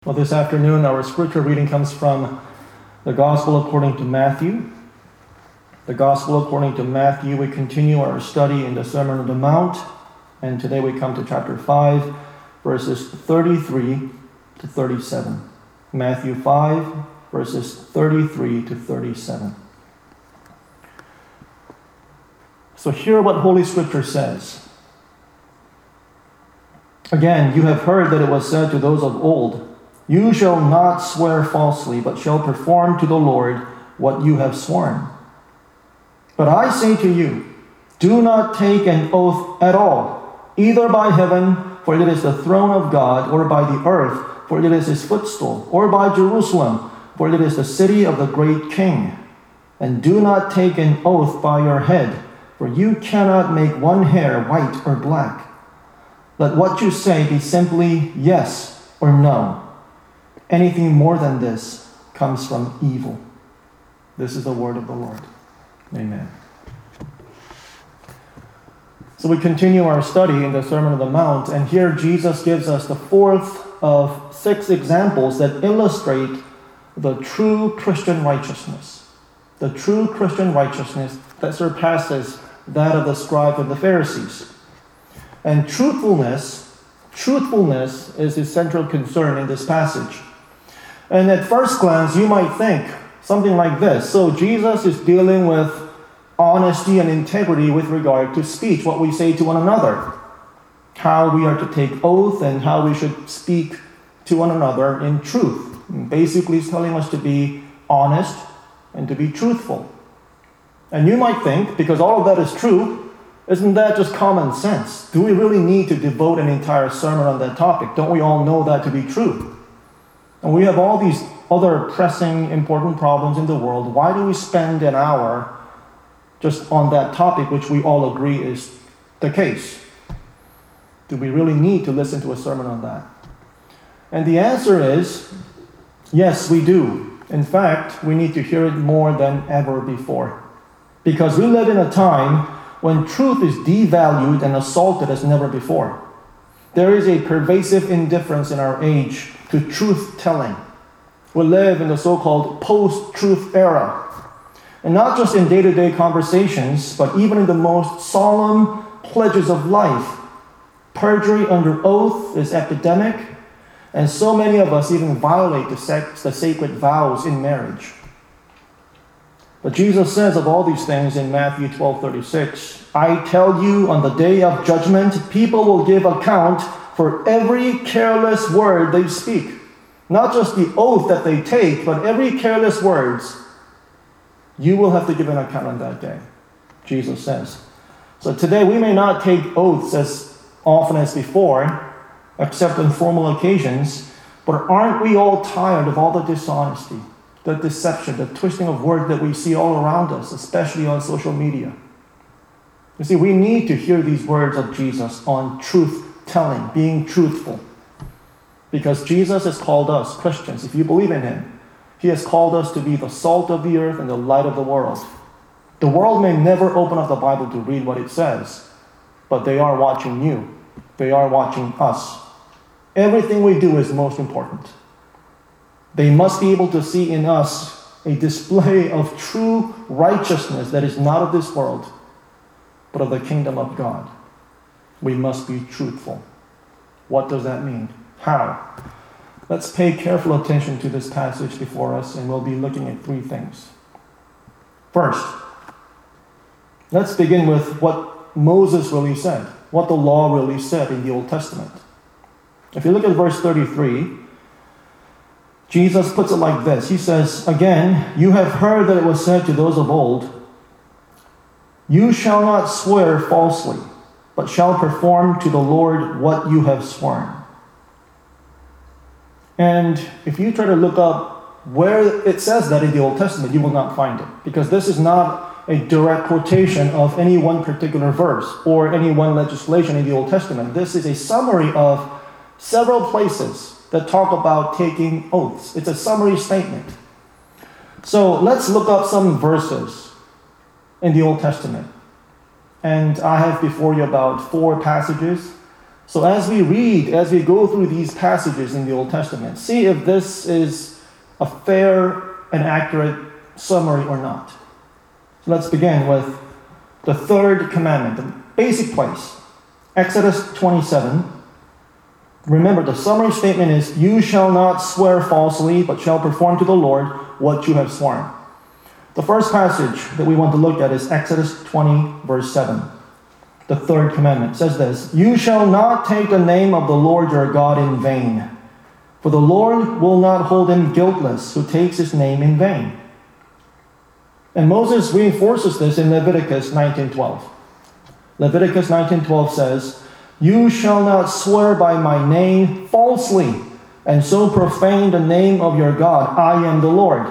Well, this afternoon, our scripture reading comes from the Gospel according to Matthew. The Gospel according to Matthew, we continue our study in the Sermon on the Mount, and today we come to chapter 5, verses 33 to 37. Matthew 5, verses 33 to 37. So hear what Holy Scripture says. Again, you have heard that it was said to those of old, "You shall not swear falsely, but shall perform to the Lord what you have sworn." But I say to you, do not take an oath at all, either by heaven, for it is the throne of God, or by the earth, for it is his footstool, or by Jerusalem, for it is the city of the great King. And do not take an oath by your head, for you cannot make one hair white or black. Let what you say be simply yes or no. Anything more than this comes from evil. This is the word of the Lord. Amen. So we continue our study in the Sermon on the Mount, and here Jesus gives us the fourth of 6 examples that illustrate the true Christian righteousness. The true Christian righteousness that surpasses that of the scribes and the Pharisees. And truthfulness is his central concern in this passage. And at first glance, you might think something like this. So Jesus is dealing with honesty and integrity with regard to speech, what we say to one another, how we are to take oath and how we should speak to one another in truth. And basically, he's telling us to be honest and to be truthful. And you might think, because all of that is true, isn't that just common sense? Do we really need to devote an entire sermon on that topic? Don't we all know that to be true? And we have all these other pressing, important problems in the world. Why do we spend an hour just on that topic, which we all agree is the case? Do we really need to listen to a sermon on that? And the answer is, yes, we do. In fact, we need to hear it more than ever before. Because we live in a time when truth is devalued and assaulted as never before. There is a pervasive indifference in our age to truth-telling. We live in the so-called post-truth era. And not just in day-to-day conversations, but even in the most solemn pledges of life. Perjury under oath is epidemic, and so many of us even violate the sacred vows in marriage. But Jesus says of all these things in Matthew 12:36, "I tell you, on the day of judgment, people will give account for every careless word they speak." Not just the oath that they take, but every careless words. You will have to give an account on that day, Jesus says. So today we may not take oaths as often as before, except on formal occasions, but aren't we all tired of all the dishonesty, the deception, the twisting of words that we see all around us, especially on social media? You see, we need to hear these words of Jesus on truth-telling, being truthful. Because Jesus has called us, Christians, if you believe in him, he has called us to be the salt of the earth and the light of the world. The world may never open up the Bible to read what it says, but they are watching you. They are watching us. Everything we do is most important. They must be able to see in us a display of true righteousness that is not of this world, but of the kingdom of God. We must be truthful. What does that mean? How? Let's pay careful attention to this passage before us, and we'll be looking at 3 things. First, let's begin with what Moses really said, what the law really said in the Old Testament. If you look at verse 33, Jesus puts it like this. He says, "Again, you have heard that it was said to those of old, 'You shall not swear falsely, but shall perform to the Lord what you have sworn.'" And if you try to look up where it says that in the Old Testament, you will not find it. Because this is not a direct quotation of any one particular verse or any one legislation in the Old Testament. This is a summary of several places that talk about taking oaths. It's a summary statement. So let's look up some verses in the Old Testament. And I have before you about 4 passages. So as we go through these passages in the Old Testament, see if this is a fair and accurate summary or not. So let's begin with the third commandment, the basic place. Exodus 27. Remember, the summary statement is, you shall not swear falsely, but shall perform to the Lord what you have sworn. The first passage that we want to look at is Exodus 20, verse 7. The third commandment says this, you shall not take the name of the Lord your God in vain, for the Lord will not hold him guiltless who takes his name in vain. And Moses reinforces this in Leviticus 19:12. Leviticus 19:12 says, you shall not swear by my name falsely, and so profane the name of your God. I am the Lord.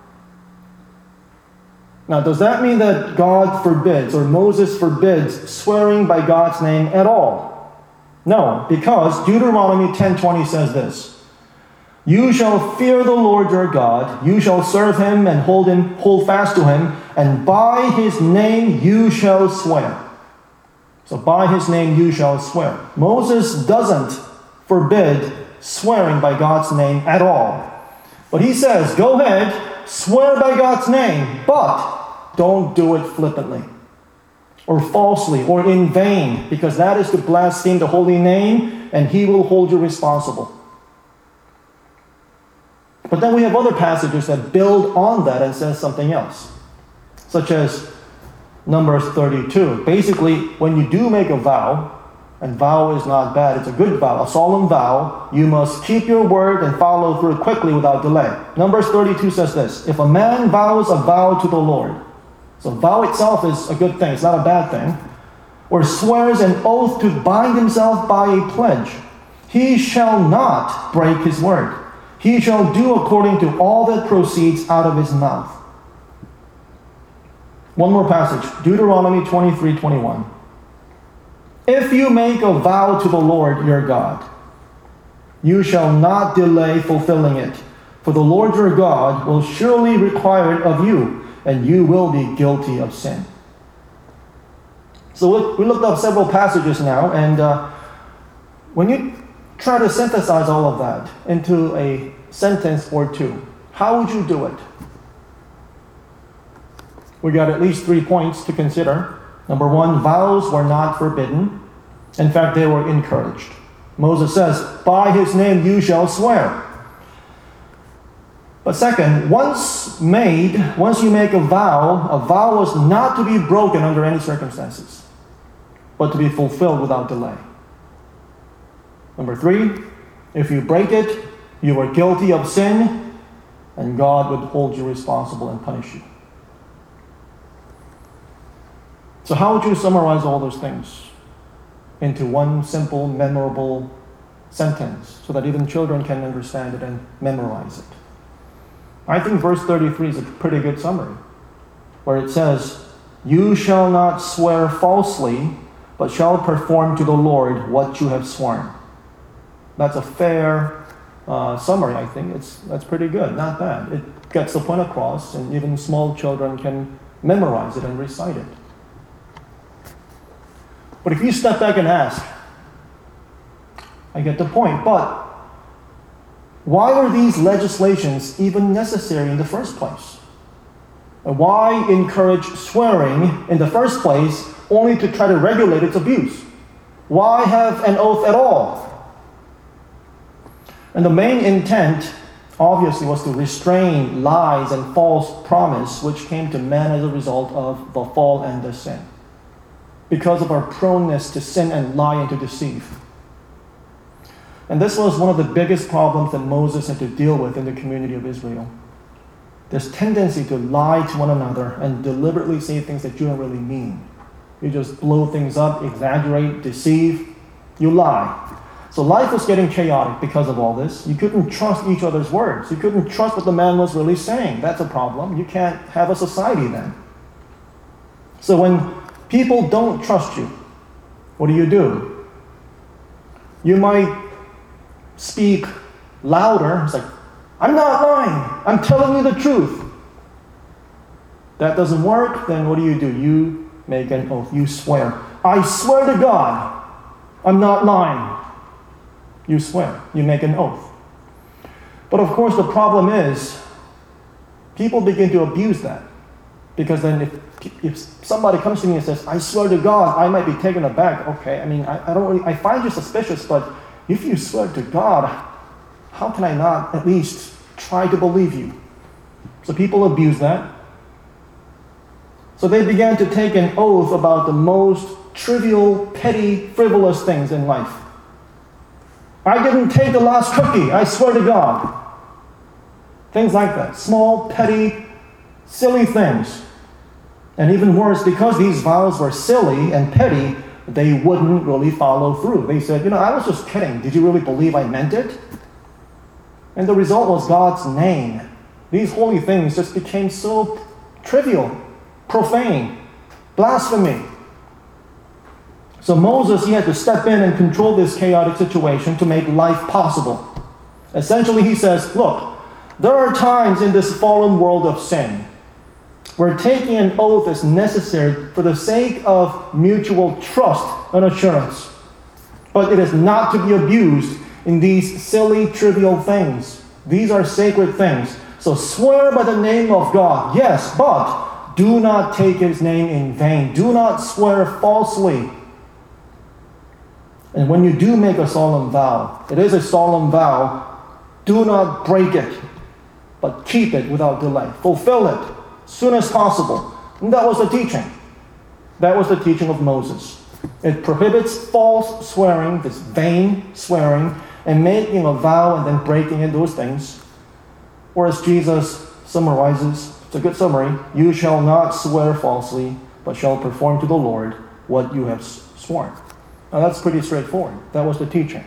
Now, does that mean that God forbids, or Moses forbids, swearing by God's name at all? No, because Deuteronomy 10:20 says this, you shall fear the Lord your God, you shall serve him and hold fast to him, and by his name you shall swear. So by his name you shall swear. Moses doesn't forbid swearing by God's name at all. But he says, go ahead, swear by God's name, but don't do it flippantly or falsely or in vain, because that is to blaspheme the holy name, and he will hold you responsible. But then we have other passages that build on that and says something else, such as Numbers 32. Basically, when you do make a vow, and vow is not bad, it's a good vow, a solemn vow, you must keep your word and follow through quickly without delay. Numbers 32 says this, if a man vows a vow to the Lord, so vow itself is a good thing, it's not a bad thing, or swears an oath to bind himself by a pledge, he shall not break his word. He shall do according to all that proceeds out of his mouth. One more passage, Deuteronomy 23:21. If you make a vow to the Lord your God, you shall not delay fulfilling it, for the Lord your God will surely require it of you, and you will be guilty of sin. So we looked up several passages now, and when you try to synthesize all of that into a sentence or two, how would you do it? We got at least 3 points to consider. Number one, vows were not forbidden. In fact, they were encouraged. Moses says, by his name you shall swear. But second, once you make a vow was not to be broken under any circumstances, but to be fulfilled without delay. Number three, if you break it, you are guilty of sin, and God would hold you responsible and punish you. So how would you summarize all those things into one simple, memorable sentence so that even children can understand it and memorize it? I think verse 33 is a pretty good summary, where it says, you shall not swear falsely, but shall perform to the Lord what you have sworn. That's a fair summary, I think. That's pretty good, not bad. It gets the point across, and even small children can memorize it and recite it. But if you step back and ask, I get the point, but why are these legislations even necessary in the first place? And why encourage swearing in the first place only to try to regulate its abuse? Why have an oath at all? And the main intent, obviously, was to restrain lies and false promise which came to man as a result of the fall and the sin, because of our proneness to sin and lie and to deceive. And this was one of the biggest problems that Moses had to deal with in the community of Israel. This tendency to lie to one another and deliberately say things that you don't really mean. You just blow things up, exaggerate, deceive, you lie. So life was getting chaotic because of all this. You couldn't trust each other's words. You couldn't trust what the man was really saying. That's a problem. You can't have a society then. So when people don't trust you, what do? You might speak louder. It's like, I'm not lying. I'm telling you the truth. That doesn't work. Then what do? You make an oath. You swear. I swear to God, I'm not lying. You swear. You make an oath. But of course, the problem is, people begin to abuse that. Because then if somebody comes to me and says, I swear to God, I might be taken aback. Okay, I mean, I find you suspicious, but if you swear to God, how can I not at least try to believe you? So people abuse that. So they began to take an oath about the most trivial, petty, frivolous things in life. I didn't take the last cookie, I swear to God. Things like that. Small, petty, silly things. And even worse, because these vows were silly and petty, they wouldn't really follow through. They said, I was just kidding. Did you really believe I meant it? And the result was God's name. These holy things just became so trivial, profane, blasphemy. So Moses, he had to step in and control this chaotic situation to make life possible. Essentially, he says, look, there are times in this fallen world of sin where taking an oath is necessary for the sake of mutual trust and assurance. But it is not to be abused in these silly, trivial things. These are sacred things. So swear by the name of God, yes, but do not take His name in vain. Do not swear falsely. And when you do make a solemn vow, it is a solemn vow, do not break it, but keep it without delay. Fulfill it as soon as possible. And that was the teaching. That was the teaching of Moses. It prohibits false swearing, this vain swearing, and making a vow and then breaking it, those things. Or as Jesus summarizes, it's a good summary, you shall not swear falsely, but shall perform to the Lord what you have sworn. Now that's pretty straightforward. That was the teaching.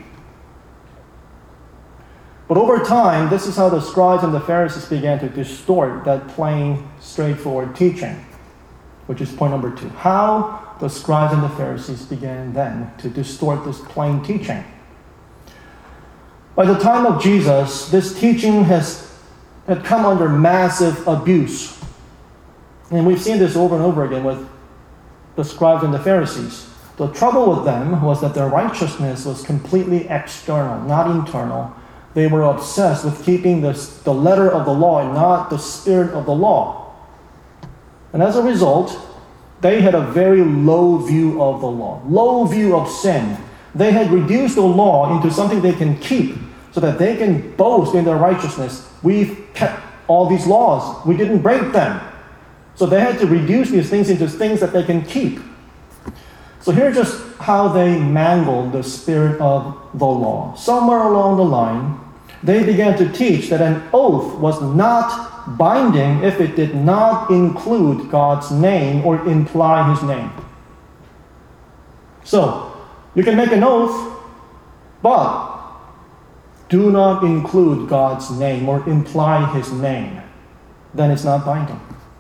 But over time, this is how the scribes and the Pharisees began to distort that plain, straightforward teaching, which is point number 2. How the scribes and the Pharisees began then to distort this plain teaching. By the time of Jesus, this teaching had come under massive abuse. And we've seen this over and over again with the scribes and the Pharisees. The trouble with them was that their righteousness was completely external, not internal. They were obsessed with keeping the letter of the law and not the spirit of the law. And as a result, they had a very low view of the law, low view of sin. They had reduced the law into something they can keep so that they can boast in their righteousness. We've kept all these laws. We didn't break them. So they had to reduce these things into things that they can keep. So here's just how they mangled the spirit of the law. Somewhere along the line, they began to teach that an oath was not binding if it did not include God's name or imply His name. So, you can make an oath, but do not include God's name or imply His name. Then it's not binding.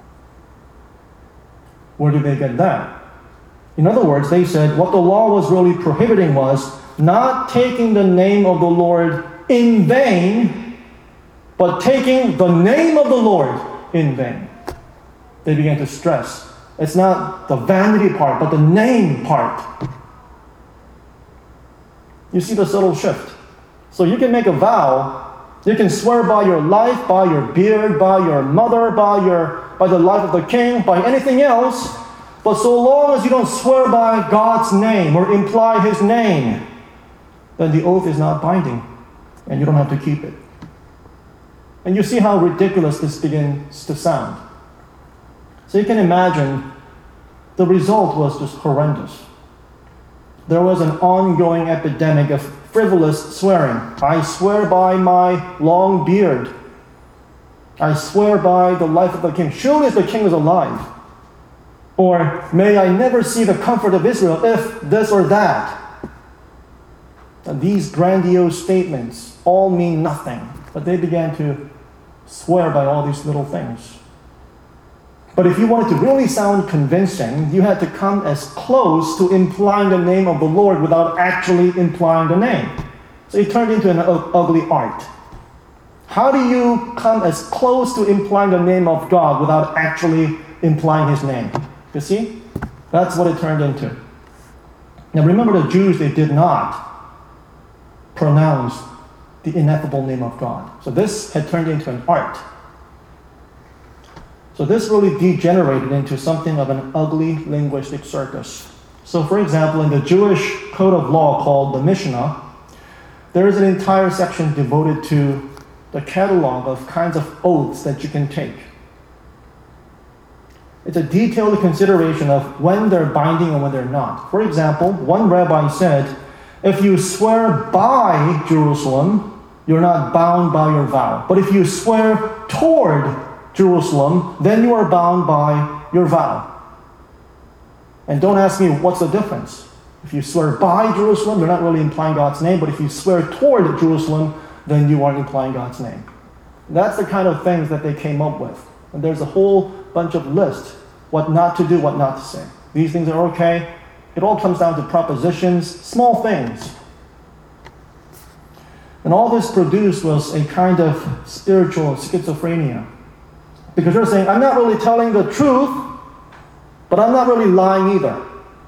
Where did they get that? In other words, they said what the law was really prohibiting was not taking the name of the Lord in vain, but taking the name of the Lord in vain. They began to stress. It's not the vanity part, but the name part. You see the subtle shift. So you can make a vow. You can swear by your life, by your beard, by your mother, by the life of the king, by anything else. But so long as you don't swear by God's name or imply His name, then the oath is not binding, and you don't have to keep it. And you see how ridiculous this begins to sound. So you can imagine the result was just horrendous. There was an ongoing epidemic of frivolous swearing. I swear by my long beard. I swear by the life of the king. Surely the king is alive. Or, may I never see the comfort of Israel if this or that. And these grandiose statements all mean nothing, but they began to swear by all these little things. But if you wanted to really sound convincing, you had to come as close to implying the name of the Lord without actually implying the name. So it turned into an ugly art. How do you come as close to implying the name of God without actually implying His name? You see? That's what it turned into. Now remember, the Jews, they did not pronounce the ineffable name of God. So this had turned into an art. So this really degenerated into something of an ugly linguistic circus. So for example, in the Jewish code of law called the Mishnah, there is an entire section devoted to the catalog of kinds of oaths that you can take. It's a detailed consideration of when they're binding and when they're not. For example, one rabbi said, if you swear by Jerusalem, you're not bound by your vow. But if you swear toward Jerusalem, then you are bound by your vow. And don't ask me what's the difference. If you swear by Jerusalem, you're not really implying God's name, but if you swear toward Jerusalem, then you are implying God's name. That's the kind of things that they came up with. And there's a whole bunch of lists, what not to do, what not to say. These things are okay. It all comes down to propositions, small things. And all this produced was a kind of spiritual schizophrenia. Because you're saying, I'm not really telling the truth, but I'm not really lying either.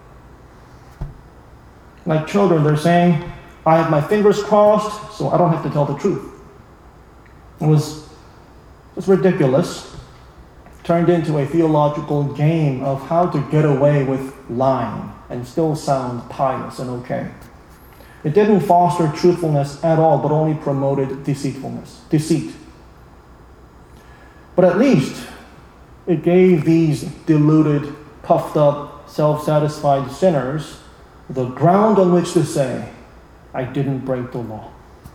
Like children, they're saying, I have my fingers crossed, so I don't have to tell the truth. It was ridiculous. Turned into a theological game of how to get away with lying and still sound pious and okay. It didn't foster truthfulness at all, but only promoted deceit. But at least it gave these deluded, puffed up, self-satisfied sinners the ground on which to say, I didn't break the law.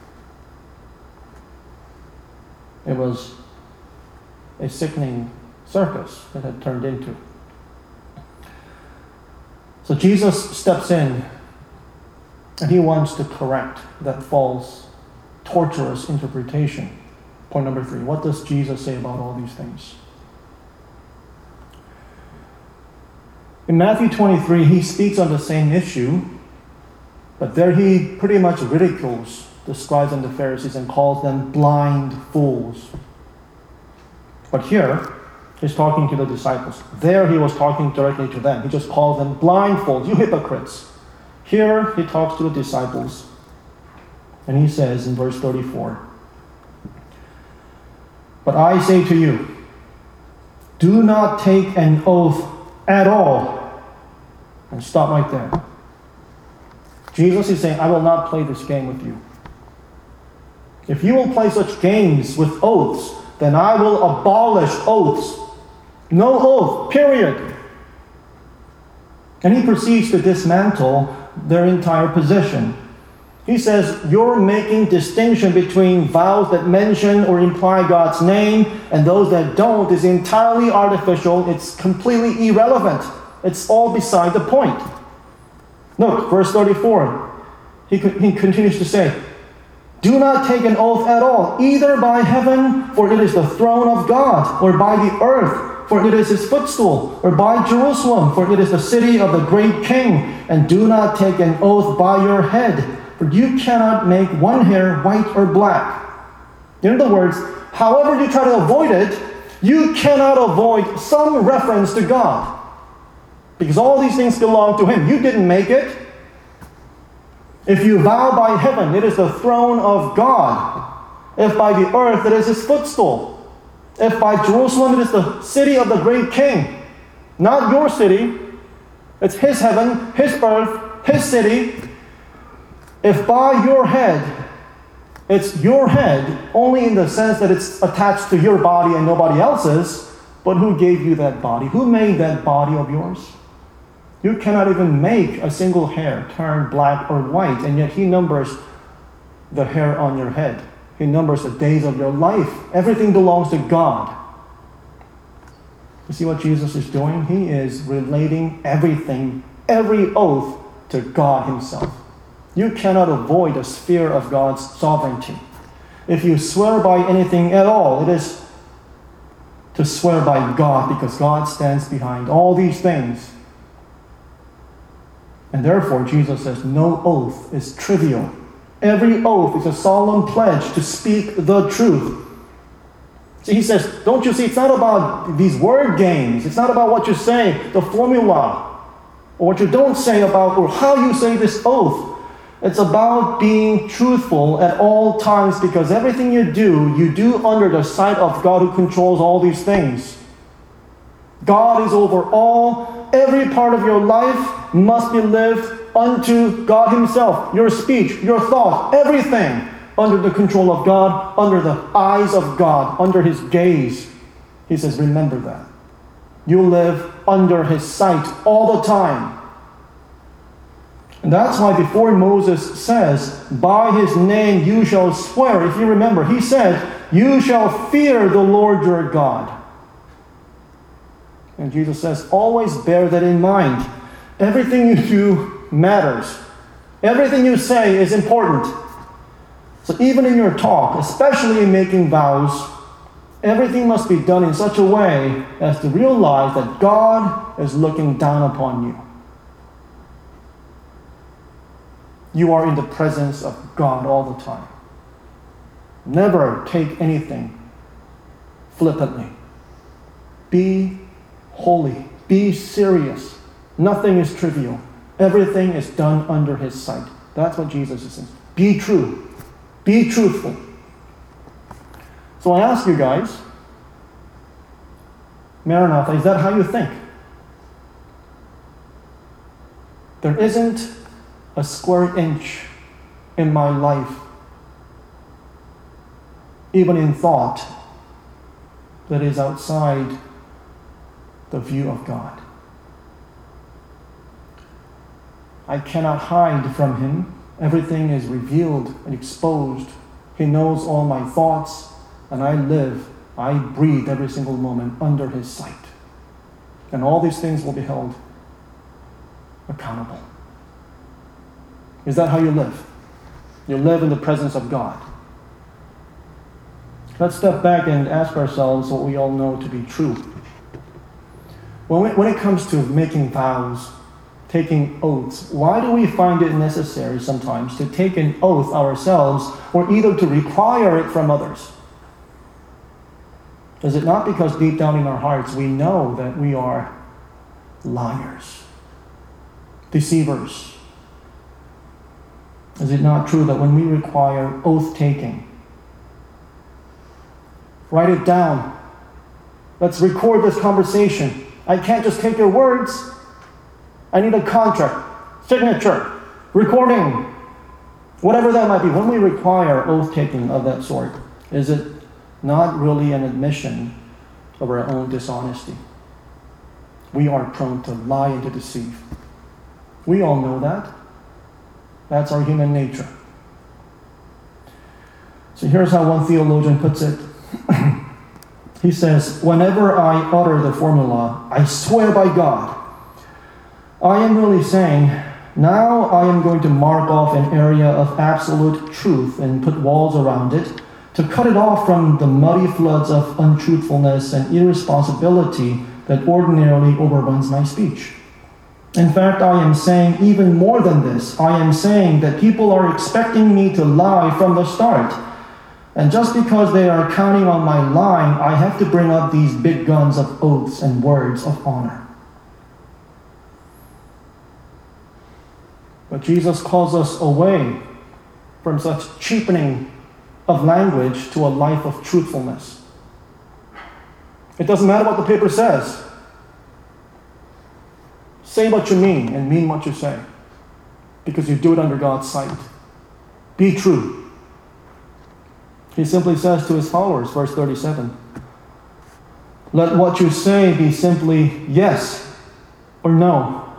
It was a sickening circus that had turned into. So Jesus steps in and he wants to correct that false, torturous interpretation. Point number 3, what does Jesus say about all these things? In Matthew 23, he speaks on the same issue, but there he pretty much ridicules the scribes and the Pharisees and calls them blind fools. But here, he's talking to the disciples. There he was talking directly to them. He just calls them blind fools, you hypocrites. Here he talks to the disciples, and he says in verse 34, but I say to you, do not take an oath at all. And stop right there. Jesus is saying, I will not play this game with you. If you will play such games with oaths, then I will abolish oaths. No oath, period. And he proceeds to dismantle their entire position. He says, you're making distinction between vows that mention or imply God's name and those that don't is entirely artificial. It's completely irrelevant. It's all beside the point. Look, verse 34. He continues to say, do not take an oath at all, either by heaven, for it is the throne of God, or by the earth, for it is his footstool, or by Jerusalem, for it is the city of the great king. And do not take an oath by your head, for you cannot make one hair white or black. In other words, however you try to avoid it, you cannot avoid some reference to God. Because all these things belong to him. You didn't make it. If you vow by heaven, it is the throne of God. If by the earth, it is his footstool. If by Jerusalem, it is the city of the great king. Not your city. It's his heaven, his earth, his city. If by your head, it's your head only in the sense that it's attached to your body and nobody else's, but who gave you that body? Who made that body of yours? You cannot even make a single hair turn black or white, and yet he numbers the hair on your head. He numbers the days of your life. Everything belongs to God. You see what Jesus is doing? He is relating everything, every oath, to God himself. You cannot avoid the sphere of God's sovereignty. If you swear by anything at all, it is to swear by God, because God stands behind all these things. And therefore, Jesus says, no oath is trivial. Every oath is a solemn pledge to speak the truth. See, he says, don't you see, it's not about these word games. It's not about what you say, the formula, or what you don't say about, or how you say this oath. It's about being truthful at all times, because everything you do under the sight of God who controls all these things. God is over all. Every part of your life must be lived unto God Himself. Your speech, your thought, everything under the control of God, under the eyes of God, under His gaze. He says, remember that. You live under His sight all the time. And that's why before Moses says, by His name you shall swear, if you remember, he said, you shall fear the Lord your God. And Jesus says, always bear that in mind. Everything you do matters. Everything you say is important. So even in your talk, especially in making vows, everything must be done in such a way as to realize that God is looking down upon you. You are in the presence of God all the time. Never take anything flippantly. Be holy. Be serious. Nothing is trivial. Everything is done under His sight. That's what Jesus is saying. Be true. Be truthful. So I ask you guys, Maranatha, is that how you think? There isn't a square inch in my life, even in thought, that is outside the view of God. I cannot hide from Him. Everything is revealed and exposed. He knows all my thoughts, and I breathe every single moment under His sight. And all these things will be held accountable. Is that how you live? You live in the presence of God. Let's step back and ask ourselves what we all know to be true. When it comes to making vows, taking oaths, why do we find it necessary sometimes to take an oath ourselves, or either to require it from others? Is it not because deep down in our hearts we know that we are liars, deceivers? Is it not true that when we require oath-taking, write it down, let's record this conversation. I can't just take your words. I need a contract, signature, recording, whatever that might be. When we require oath-taking of that sort, is it not really an admission of our own dishonesty? We are prone to lie and to deceive. We all know that. That's our human nature. So here's how one theologian puts it. He says, whenever I utter the formula, I swear by God, I am really saying, now I am going to mark off an area of absolute truth and put walls around it to cut it off from the muddy floods of untruthfulness and irresponsibility that ordinarily overruns my speech. In fact, I am saying even more than this. I am saying that people are expecting me to lie from the start. And just because they are counting on my lying, I have to bring up these big guns of oaths and words of honor. But Jesus calls us away from such cheapening of language to a life of truthfulness. It doesn't matter what the paper says. Say what you mean and mean what you say, because you do it under God's sight. Be true. He simply says to His followers, verse 37, let what you say be simply yes or no.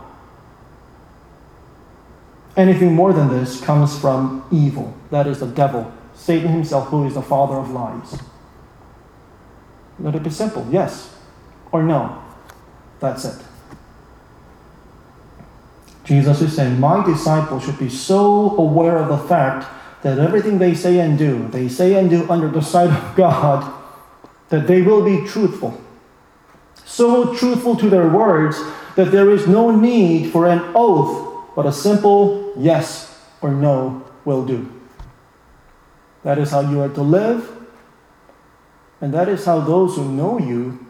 Anything more than this comes from evil. That is the devil, Satan himself, who is the father of lies. Let it be simple, yes or no. That's it. Jesus is saying, my disciples should be so aware of the fact that everything they say and do under the sight of God, that they will be truthful. So truthful to their words that there is no need for an oath, but a simple yes or no will do. That is how you are to live, and that is how those who know you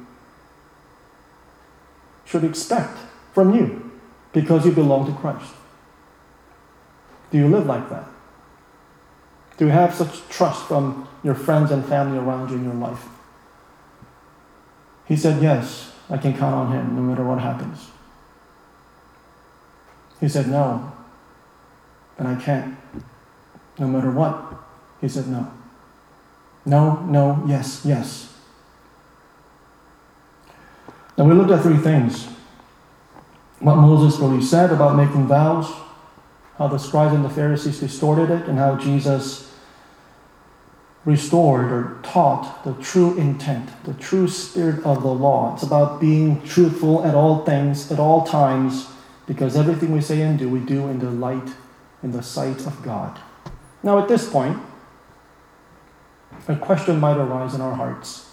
should expect from you, because you belong to Christ. Do you live like that? Do you have such trust from your friends and family around you in your life? He said, yes, I can count on him no matter what happens. He said, no, and I can't, no matter what. He said, no. No, no, yes, yes. Now we looked at three things. What Moses really said about making vows, how the scribes and the Pharisees distorted it, and how Jesus restored or taught the true intent, the true spirit of the law. It's about being truthful at all things, at all times, because everything we say and do, we do in the light, in the sight of God. Now at this point, a question might arise in our hearts.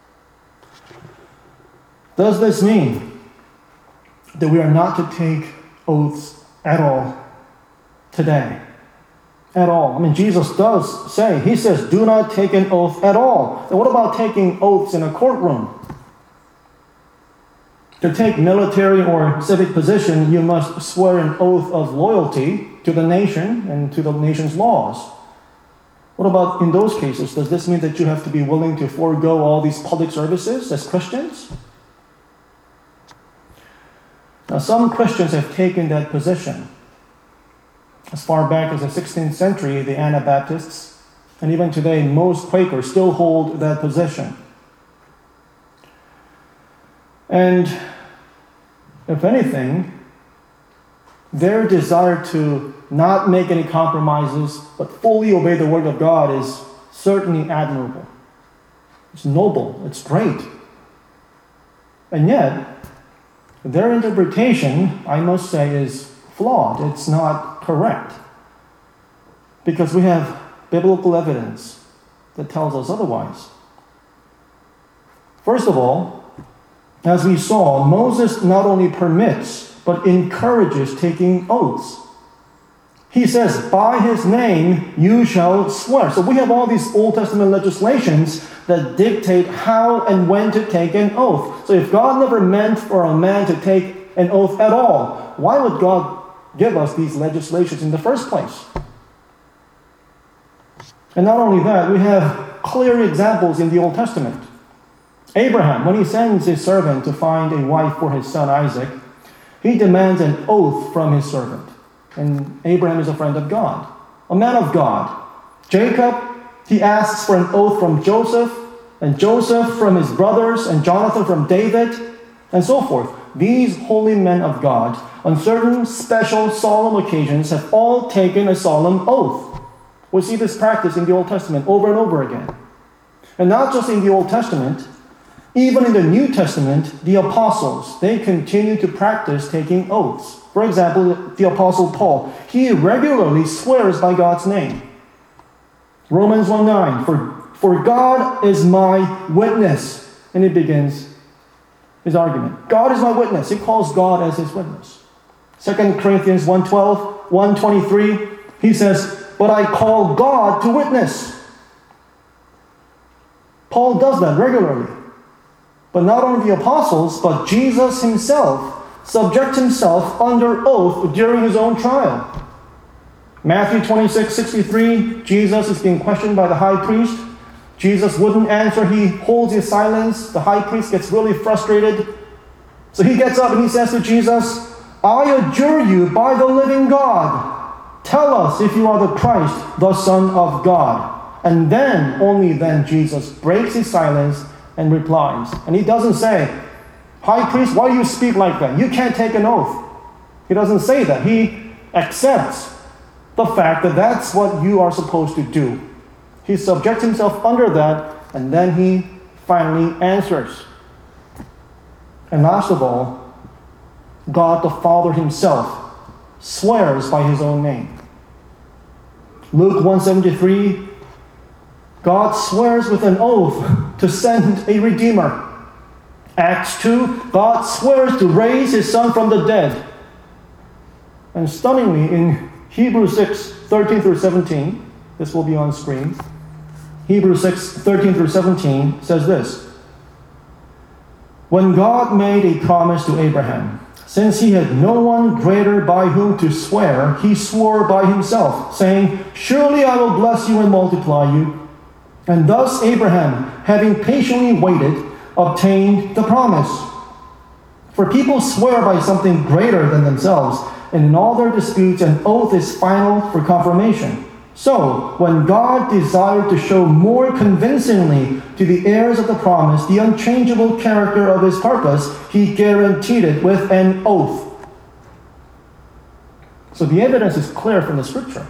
Does this mean that we are not to take oaths at all today? At all. I mean, Jesus does say, he says, do not take an oath at all. And what about taking oaths in a courtroom? To take military or civic position, you must swear an oath of loyalty to the nation and to the nation's laws. What about in those cases? Does this mean that you have to be willing to forego all these public services as Christians? Now, some Christians have taken that position. As far back as the 16th century, the Anabaptists, and even today, most Quakers still hold that position. And if anything, their desire to not make any compromises, but fully obey the word of God is certainly admirable. It's noble. It's great. And yet, their interpretation, I must say, is flawed. It's not correct. Because we have biblical evidence that tells us otherwise. First of all, as we saw, Moses not only permits, but encourages taking oaths. He says, by his name you shall swear. So we have all these Old Testament legislations that dictate how and when to take an oath. So if God never meant for a man to take an oath at all, why would God give us these legislations in the first place? And not only that, we have clear examples in the Old Testament. Abraham, when he sends his servant to find a wife for his son Isaac, he demands an oath from his servant. And Abraham is a friend of God, a man of God. Jacob, he asks for an oath from Joseph, and Joseph from his brothers, and Jonathan from David, and so forth. These holy men of God, on certain special solemn occasions, have all taken a solemn oath. We see this practice in the Old Testament over and over again. And not just in the Old Testament, even in the New Testament, the apostles, they continue to practice taking oaths. For example, the Apostle Paul, he regularly swears by God's name. Romans 1:9, for God is my witness. And he begins his argument. God is my witness. He calls God as his witness. 2 Corinthians 1:12, 1:23, he says, but I call God to witness. Paul does that regularly. But not only the apostles, but Jesus himself subject himself under oath during his own trial. Matthew 26:63, Jesus is being questioned by the high priest. Jesus wouldn't answer. He holds his silence. The high priest gets really frustrated. So he gets up and he says to Jesus, I adjure you by the living God, tell us if you are the Christ, the Son of God. And then, only then, Jesus breaks his silence and replies. And he doesn't say, High priest, why do you speak like that? You can't take an oath. He doesn't say that. He accepts the fact that that's what you are supposed to do. He subjects himself under that, and then he finally answers. And last of all, God the Father himself swears by his own name. Luke 1:73, God swears with an oath to send a Redeemer. Acts 2, God swears to raise his Son from the dead. And stunningly, in Hebrews 6:13 through 17, this will be on screen. Hebrews 6:13 through 17 says this. When God made a promise to Abraham, Since he had no one greater by whom to swear, he swore by himself, saying, Surely I will bless you and multiply you. And thus Abraham, having patiently waited, obtained the promise. For people swear by something greater than themselves, and in all their disputes an oath is final for confirmation. So, when God desired to show more convincingly to the heirs of the promise the unchangeable character of his purpose, he guaranteed it with an oath. So the evidence is clear from the Scripture.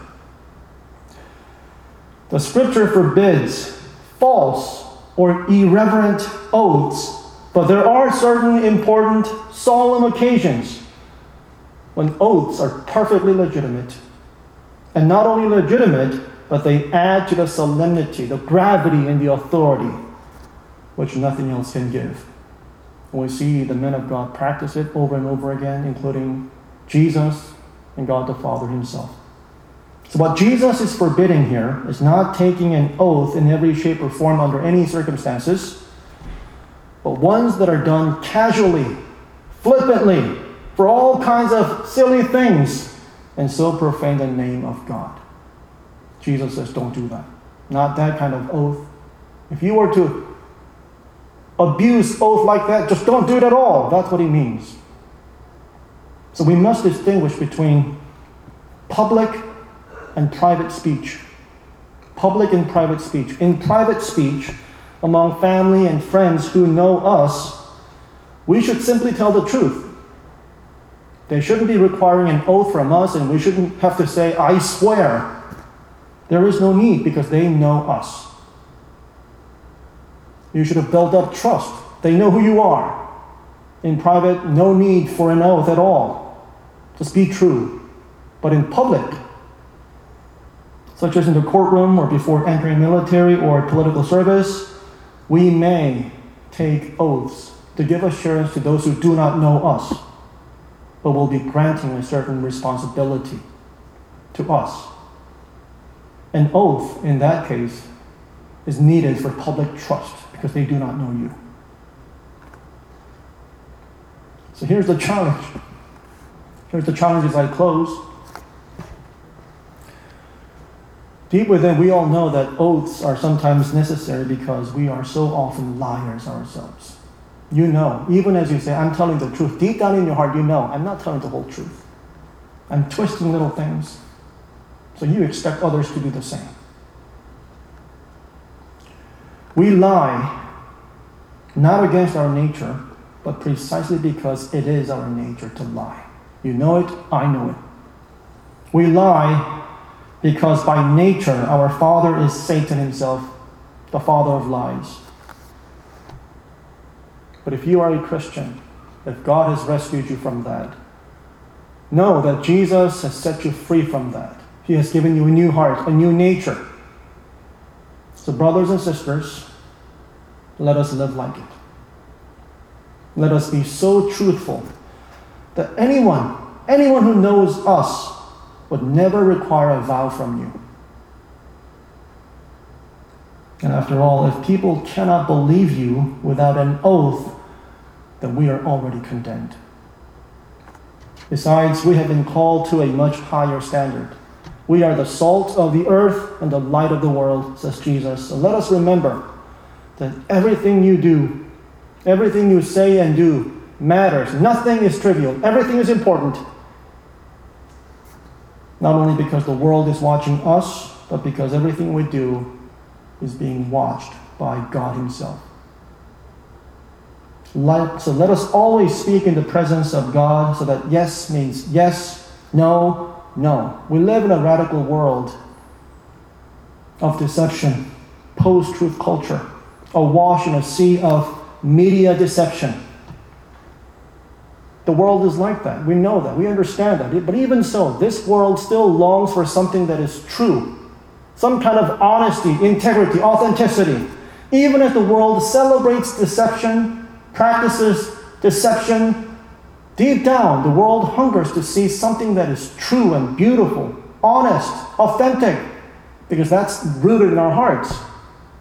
The Scripture forbids false or irreverent oaths, but there are certain important, solemn occasions when oaths are perfectly legitimate. And not only legitimate, but they add to the solemnity, the gravity, and the authority, which nothing else can give. And we see the men of God practice it over and over again, including Jesus and God the Father himself. So what Jesus is forbidding here is not taking an oath in every shape or form under any circumstances, but ones that are done casually, flippantly, for all kinds of silly things, and so profane the name of God. Jesus says, don't do that. Not that kind of oath. If you were to abuse oath like that, just don't do it at all. That's what he means. So we must distinguish between public and private speech. Public and private speech. In private speech, among family and friends who know us, we should simply tell the truth. They shouldn't be requiring an oath from us, and we shouldn't have to say, I swear. There is no need because they know us. You should have built up trust. They know who you are. In private, no need for an oath at all. Just be true. But in public, such as in the courtroom or before entering military or political service, we may take oaths to give assurance to those who do not know us, but will be granting a certain responsibility to us. An oath, in that case, is needed for public trust because they do not know you. So here's the challenge. Here's the challenge as I close. Deep within, we all know that oaths are sometimes necessary because we are so often liars ourselves. You know, even as you say, I'm telling the truth, deep down in your heart, you know, I'm not telling the whole truth. I'm twisting little things. So you expect others to do the same. We lie, not against our nature, but precisely because it is our nature to lie. You know it, I know it. We lie because by nature, our father is Satan himself, the father of lies. But if you are a Christian, if God has rescued you from that, know that Jesus has set you free from that. He has given you a new heart, a new nature. So brothers and sisters, let us live like it. Let us be so truthful that anyone who knows us would never require a vow from you. And after all, if people cannot believe you without an oath, then we are already condemned. Besides, we have been called to a much higher standard. We are the salt of the earth and the light of the world, says Jesus. So let us remember that everything you do, everything you say and do matters. Nothing is trivial. Everything is important. Not only because the world is watching us, but because everything we do is being watched by God himself. So let us always speak in the presence of God so that yes means yes, no, no. We live in a radical world of deception, post-truth culture, awash in a sea of media deception. The world is like that. We know that. We understand that. But even so, this world still longs for something that is true. Some kind of honesty, integrity, authenticity. Even if the world celebrates deception, practices deception, deep down, the world hungers to see something that is true and beautiful, honest, authentic, because that's rooted in our hearts.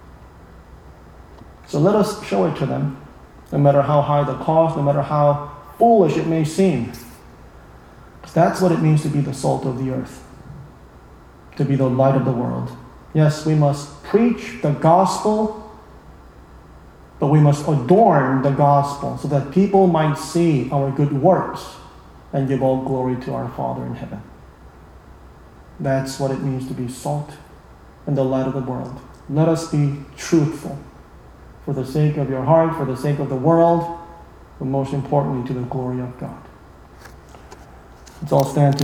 So let us show it to them, no matter how high the cost, no matter how foolish it may seem. That's what it means to be the salt of the earth, to be the light of the world. Yes, we must preach the gospel, but we must adorn the gospel so that people might see our good works and give all glory to our Father in heaven. That's what it means to be salt and the light of the world. Let us be truthful for the sake of your heart, for the sake of the world, but most importantly to the glory of God. Let's all stand together.